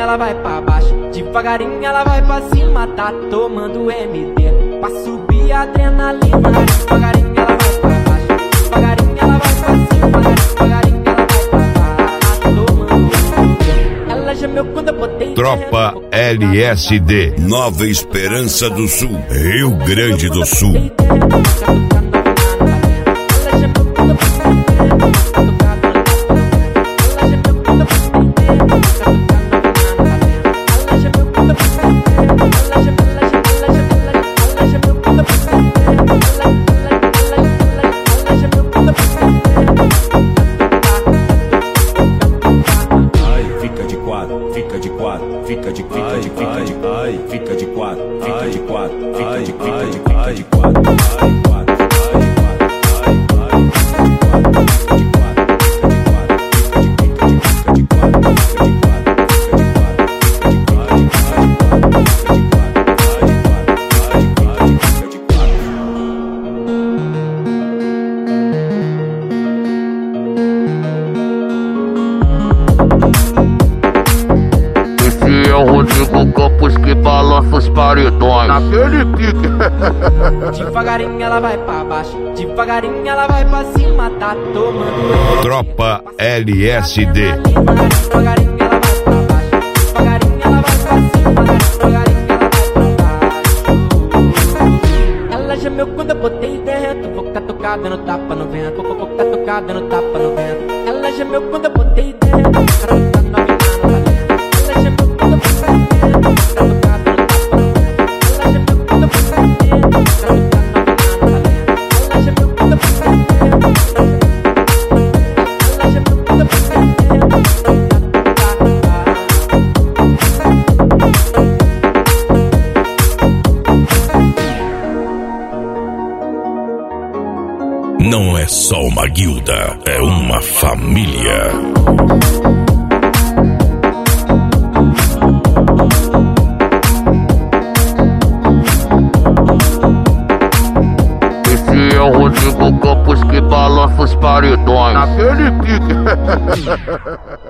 ela vai pra baixo, devagarinho ela vai pra cima. Tá tomando MD pra subir a adrenalina. Devagarinho ela vai pra baixo, devagarinho ela vai pra cima. Devagarinho ela vai pra baixo, tá tomando MD. Ela gemeu quando eu botei. Tropa LSD, Nova Esperança do Sul, Rio Grande do Sul. Rodrigo Campos que balança os paredões naquele pique. Devagarinho ela vai pra baixo, devagarinho ela vai pra cima. Tá tomando. Tropa LSD. Devagarinho ela vai pra baixo, devagarinho ela vai pra cima. Devagarinho ela vai pra baixo. Ela gemeu quando eu botei dentro. Vou catucar dando tapa no vento. Vou catucar dando tapa no vento. Ela gemeu quando eu botei dentro. Vou catucar no vento. Ela gemeu quando eu botei dentro. Não é só uma guilda, é uma família. Esse é o Rodrigo Campos que balança os paredões naquele pique.